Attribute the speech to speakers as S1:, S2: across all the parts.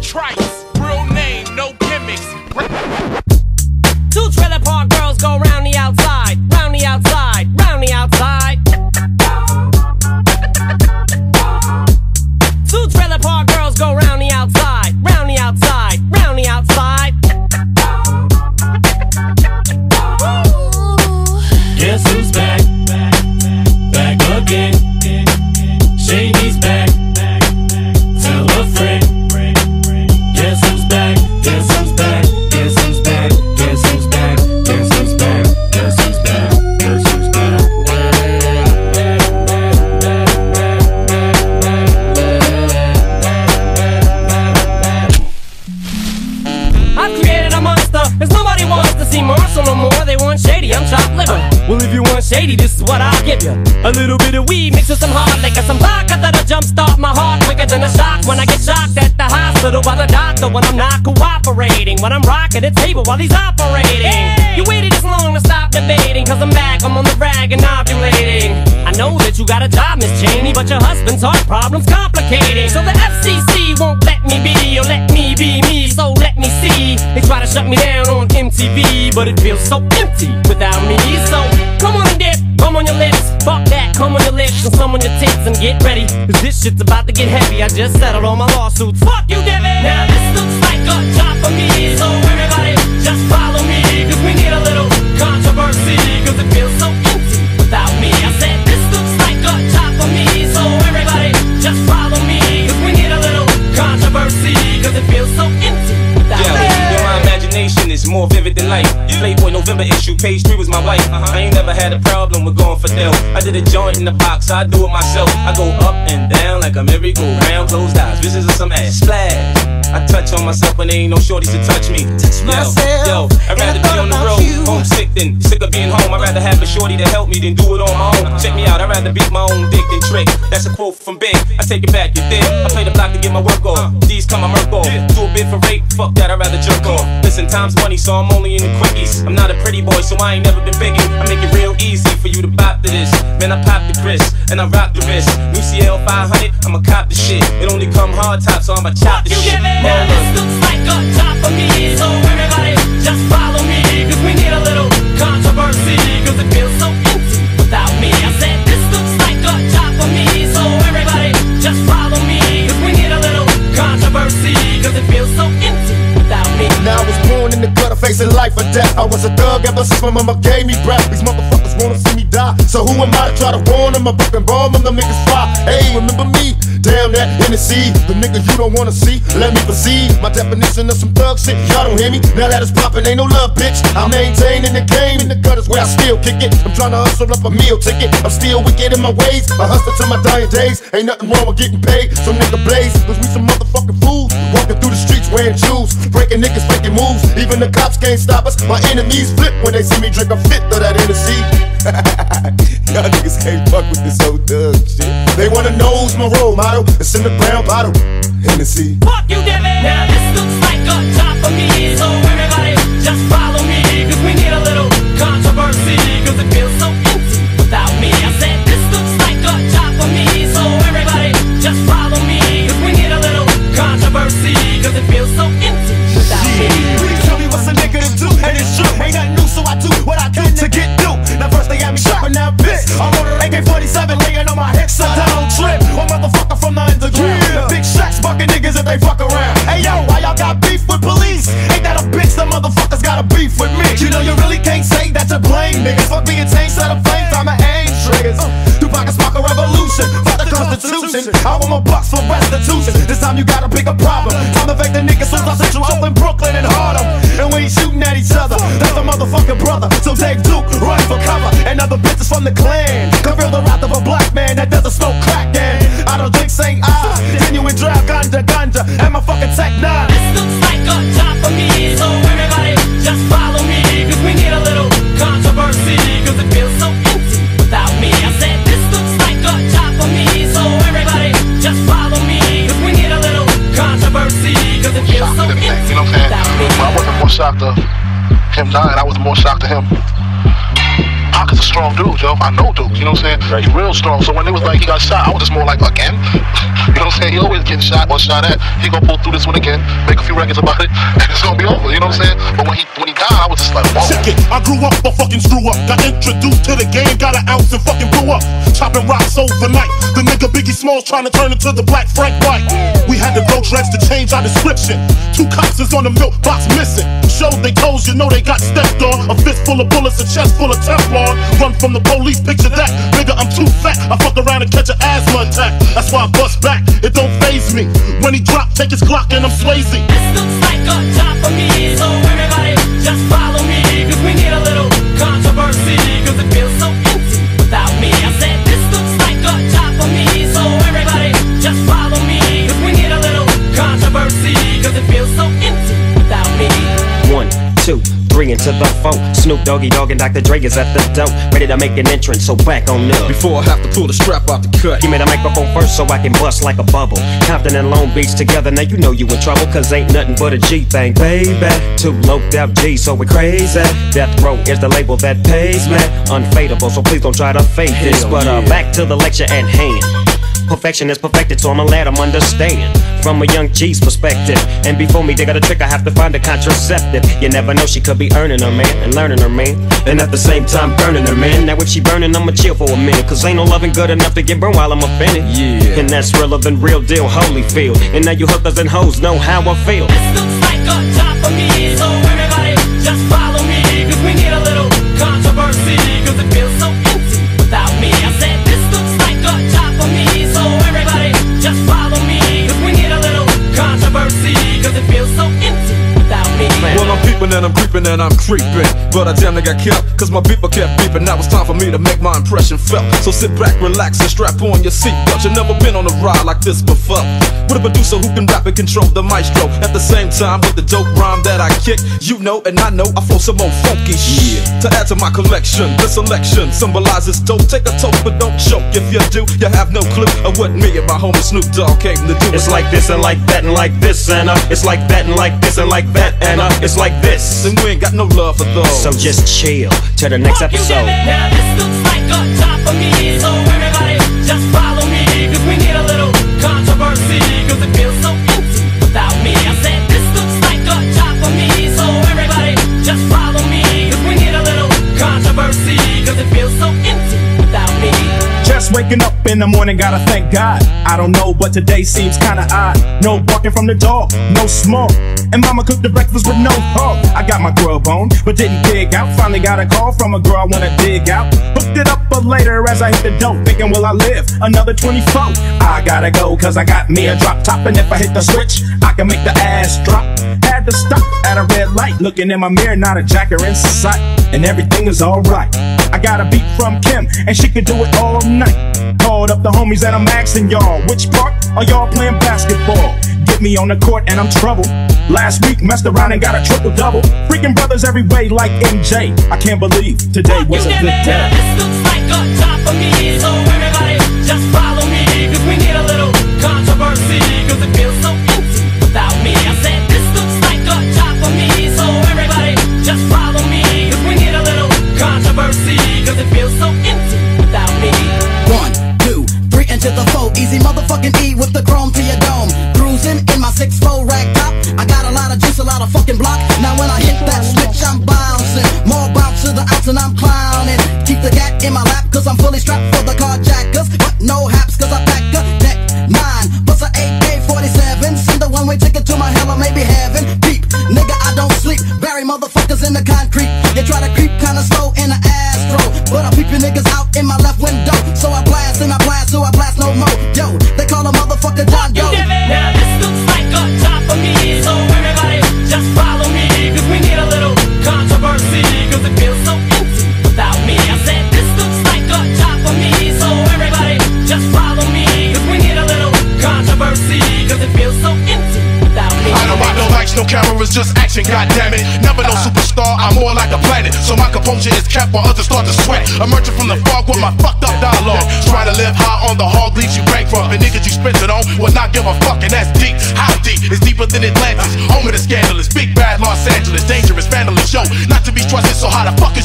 S1: Trice, real name, no gimmicks.
S2: 2 trailer park girls go round the outside, round the outside, round the outside. 2 trailer park girls go round the outside, round the outside, round the outside.
S3: Guess who's back? Back again. Shady's back. Tell a friend. Guess who's back? Guess who's back? Guess who's back? Guess who's back? Guess who's back? Guess who's back? Guess who's back?
S2: I've created a monster, cause nobody wants to see Marshall no more. They want Shady, I'm chopped liver. Well, if you want Shady, this is what I'll give you. A little bit of weed mixed with some hard liquor, some vodka that'll jumpstart my heart quicker than a shock when I get shocked at the hospital by the doctor when I'm not cooperating, when I'm rocking the table while he's operating. You waited this long to stop debating, cause I'm back, I'm on the rag and ovulating. I know that you got a job, Miss Cheney, but your husband's heart problem's complicating. So the FCC won't let me be, or let me be me, so let me see. They try to shut me down on MTV, but it feels so empty without me. So come on and dip, come on your lips, fuck that, come on your lips and some on your tits and get ready, cause this shit's about to get heavy. I just settled all my lawsuits, fuck you, Devin. Now this looks like a job for me, so everybody just follow me, cause we need a little controversy, cause it feels so empty without me. I said this looks like a job for me, so everybody just follow me, cause we need a little controversy, cause it feels so empty without me.
S4: My imagination is more vivid than life. Playboy November issue, page 3 was my wife. I ain't never had a problem with going for Dell. I did a joint in the box, I do it myself. I go up and down like a merry-go-round, closed eyes, visions of some ass, splash. I touch on myself when there ain't no shorties to touch me. Yo, I'd rather be on the road, homesick than sick of being home. I'd rather have a shorty to help me than do it on my own. Check me out, I'd rather beat my own dick than trick. That's a quote from Big, I take it back, you dig? I play the block to get my work off. These come my murk off. Do a bid for rape, fuck that, I'd rather jerk off. Listen, time's money, so I'm only in the quickies. I'm not a pretty boy, so I ain't never been biggie. I make it real easy for you to bop to this. Man, I pop the Chris, and I rock the wrist. UCL 500, I'ma cop the shit. It only come hard top, so I'ma chop the shit.
S2: Now this looks like a job for me, so everybody just follow me, cause we need a little controversy, cause it feels so empty without me. I said this looks like a job for me, so everybody just follow me, cause we need a little controversy, cause it feels so empty without me.
S5: Now I was born in the gutter facing life or death. I was a thug ever since my mama gave me breath. These motherfuckers wanna see me die, so who am I to try to warn them? I book and bomb them, them niggas fly. Hey, remember me? Damn that Hennessy, the niggas you don't wanna see. Let me proceed, my definition of some thug shit. Y'all don't hear me? Now that it's poppin', ain't no love, bitch. I'm maintaining the game in the gutters where I still kick it. I'm tryna hustle up a meal ticket. I'm still wicked in my ways. I hustle to my dying days. Ain't nothing wrong with getting paid. Some nigga blaze, cause we some motherfucking fools. Walking through the streets wearing shoes, breaking niggas faking moves. Even the cops can't stop us. My enemies flip when they see me drink a fifth of that Hennessy. Y'all niggas can't fuck with this old thug shit. They wanna know who's my role model. It's in the brown bottle, Hennessy.
S2: Fuck you, Devin. Now this looks like a job for me, so everybody just follow me, cause we need a little controversy, cause it feels so empty without me. I said this looks like a job for me, so everybody just follow me, cause we need a little controversy, cause it feels so empty without me.
S5: Please tell me what's a nigga to do, and it's true. Ain't nothing new, so I do what I can to get through. Now first they got me shot, but now bitch, I'm on an AK-47 laying on my hips. I don't trip, one motherfucker from the underground. The big shots bucking niggas if they fuck around. Hey yo, why y'all got beef with police? Ain't that a bitch? The motherfuckers got a beef with me. You know you really can't say that to blame niggas. Fuck being tame, set of flames, I'ma aim triggers. Tupac and spark a revolution, fuck the Constitution. I want my bucks for restitution. This time you got a bigger problem. Time to fake the niggas since I sent you up in Brooklyn and Harlem. And we ain't shooting at each other, that's a motherfucking brother. So take Duke, run for cover, and other bitches from the clan can feel the wrath of a black man that doesn't smoke crack. And I don't drink St. I genuine drive ganja, and my fucking Tech 9.
S2: This looks like a job for me, so everybody just follow me, cause we need a little controversy, cause it feels so empty without me. I said this looks like a job for me, so everybody just follow me, cause we need a little controversy, cause it feels so empty without me.
S6: I wasn't more shocked of him dying, I was more shocked to him Pac is a strong dude, yo. I know Duke, you know what I'm saying? He real strong. So when they was like, he got shot, I was just more like, again? You know what I'm saying? He always getting shot or shot at. He gonna pull through this one again, make a few records about it, and it's gonna be over, you know what I'm saying? But when he died, I was just like, whoa.
S5: Check it, I grew up a fucking screw up. Got introduced to the game, got an ounce and fucking blew up. Chopping rocks overnight. The nigga Biggie Smalls trying to turn into the Black Frank White. We had to grow dreads to change our description. 2 cops is on the milk box missing. Showed they toes, you know they got stepped on. A fist full of bullets, a chest full of Teflon. Run from the police, picture that. Nigga, I'm too fat. I fuck around and catch an asthma attack. That's why I bust back. It don't faze me. When he drop, take his Glock and I'm Swayze.
S2: This looks like a job for me, so everybody just follow me, cause we need a little controversy, cause it feels so empty without me. I said this looks like a job for me, so everybody just follow me, cause we need a little controversy, cause it feels so empty without me. 1, 2, 3 into the 4. Snoop Doggy Dogg and Dr. Dre is at the door, ready to make an entrance, so back on up.
S7: Before I have to pull the strap out the cut,
S2: Give me the microphone first so I can bust like a bubble. Compton and Long Beach together, now you know you in trouble, cause ain't nothing but a G thing, baby. 2 loped out G, so we crazy. Death Row is the label that pays me. Unfadable, so please don't try to fake this. But back to the lecture at hand. Perfection is perfected, so I'ma let them understand from a young G's perspective. And before me dig out a trick, I have to find a contraceptive. You never know, she could be earning her man and learning her man, and at the same time burning her man. Now if she burning, I'ma chill for a minute, cause ain't no loving good enough to get burned while I'm offended.
S7: Yeah.
S2: And that's realer than real deal Holyfield. And now you hookers and hoes know how I feel. This looks like a job for me, so everybody just follow me, cause we need a little controversy, cause it feels so empty without me. I said this looks like a job for me, so everybody just follow me, cause we need a little controversy, cause it feels so empty without me.
S7: well, I'm peeping and I'm creeping and I'm creeping, but I damn near got killed, cause my beeper kept beeping. Now it's time for me to make my impression felt. So sit back, relax, and strap on your seatbelt. You've never been on a ride like this before, with a producer who can rap and control the maestro. At the same time, with the dope rhyme that I kick, you know and I know I flow some more funky shit. To add to my collection, this selection symbolizes dope. Take a toke, but don't choke. If you do, you have no clue of what me and my homie Snoop Dogg came to do.
S2: It's like this and like that and like this and it's like that and like this and like that and it's like this.
S7: And we ain't got no love for those.
S2: So just chill till the next episode.
S3: Now this looks like a job for me, so everybody just follow me, cause we need a little controversy, cause it feels so empty without me. I said this looks like a job for me, so everybody just follow me, cause we need a little controversy, cause it feels so empty without me.
S5: Just waking up in the morning, gotta thank God. I don't know, but today seems kinda odd. No barking from the dog, no smoke, and mama cooked the breakfast with no pork. I got my grub on, but didn't dig out. Finally got a call from a girl I wanna dig out. Hooked it up but later as I hit the dope, thinking will I live another 24? I gotta go cause I got me a drop top, and if I hit the switch, I can make the ass drop. Had to stop at a red light, looking in my mirror, not a jacker in sight, and everything is alright. I got a beat from Kim, and she could do it all night. Called up the homies and I'm asking y'all, which part are y'all playing basketball? Get me on the court and I'm troubled. Last week messed around and got a triple-double. Freaking brothers every way like MJ. I can't believe today was a good day.
S3: Now this looks like a job for me, so everybody just follow me, cause we need a little controversy, cause it feels so empty without me. I said this looks like a job for me, so everybody just follow me, cause we need a little controversy, cause it feels so empty without me.
S8: 1, 2, 3 into the 4. Easy motherfucking E with the chrome to your dome. Cruising in my 6'4" rag top. I got a lot of juice, a lot of fucking block. Now when I hit that switch, I'm bouncing. More bounce to the ounce and I'm clowning. Keep the gat in my lap cause I'm fully strapped for the carjackers. But no haps cause I pack a deck 9 plus a AK-47. Send a one-way ticket to my hell or maybe heaven. Peep, nigga I don't sleep. Bury motherfuckers in the concrete. They try to creep kinda slow in the Astro, but I peep your niggas out in my left window. So I blast and I blast, so I blast no more. Yo, they call a motherfucker John Doe.
S3: Now this looks like a job for me, so everybody just follow me, cause we need a little controversy, cause it feels so empty without me. I said this looks like a job for me, so everybody just follow me, cause we need a little controversy, cause it feels so empty without me.
S5: I don't want no lights, no cameras, just action, goddammit. Never no superstar, I'm more like a planet. So my composure is kept while others start to sweat. Emerging from the fog with my fucked up dialogue. Trying to live high on the hog leaves you bankrupt. And niggas you spent it on will not give a fuck, and that's deep. How deep? It's deeper than Atlantis. Home of the scandalous, big bad Los Angeles. Dangerous, vandalous, yo, not to be trusted, so how the fuck is you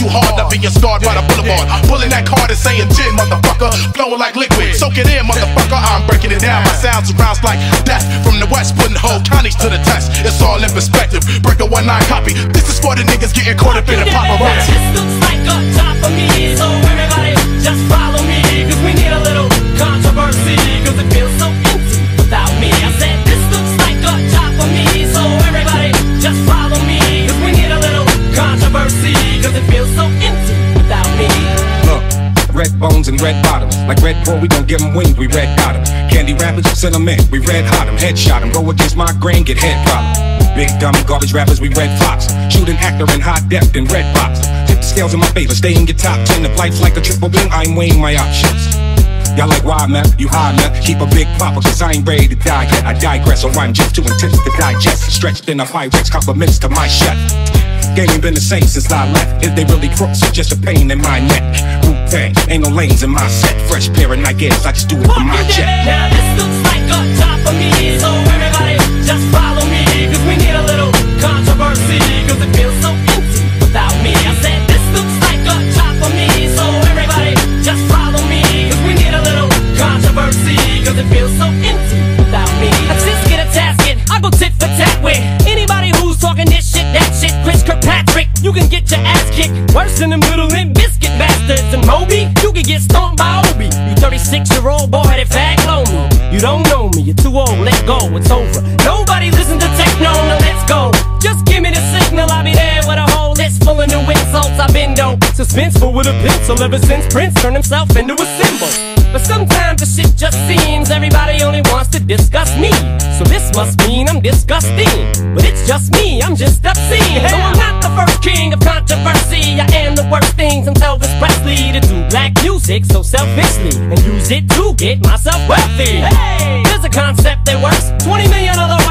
S5: too hard, not being scarred by the boulevard. Pulling that card and saying gin, motherfucker. Flowing like liquid, soak it in, motherfucker. I'm breaking it down. My sounds surrounds like death from the west, putting whole counties to the test. It's all in perspective. Break a 1-9 copy. This is for the niggas getting caught up in the paparazzi.
S2: This looks like a job for me, so everybody just follow me, cause we need a little controversy, cause it feels so empty without me. I said this looks like a job for me, so everybody just follow me, cause we need a little controversy, cause it feels so empty without me.
S9: Look, red bones and red bottoms, like Red Bull, we gon' give them wings, we red dot 'em. Candy rappers, send them in, we red hot 'em, headshot 'em, go against my grain, get head problem. Big dummy garbage rappers, we red fox. Shoot an actor in high depth in red box. Tip the scales in my favor, stay in your top 10. If life's like a triple win, I'm weighing my options. Y'all like why, man? You high, man? Keep a big popper, cause I ain't ready to die yet. I digress, so I'm just too intense to digest. Stretched in a Pyrex, compliments to my chef. Game ain't been the same since I left. If they really crooks, it's just a pain in my neck. Wu-Tang, ain't no lanes in my set. Fresh pair of Nikes, I just do it for my jet.
S2: Now this looks like a job for me, so everybody just follow me, cause we need a little controversy, cause it feels so empty without me. I said this looks like a job for me, so everybody just follow me, cause we need a little controversy, cause it feels so empty without me. I just get a tasket, I go tit for tat with anybody who's talking this shit, that shit. Chris Kirkpatrick, you can get your ass kicked worse than the Middle and Biscuit bastards. And Moby, you can get stomped by Obi. You 36-year-old boy that fag low me. You don't know me, you're too old, let go, it's over. Nobody listen to techno, now let's go. Just give me the signal, I'll be there with a whole list full of new insults. I've been dope, suspenseful with a pencil ever since Prince turned himself into a symbol. But sometimes the shit just seems everybody only wants to discuss me. So this must mean I'm disgusting. But it's just me, I'm just obscene. No, I'm not the first king of controversy. I am the worst things I'm Elvis Presley to do black music so selfishly and use it to get myself wealthy. Hey, there's a concept that works. 20 million of those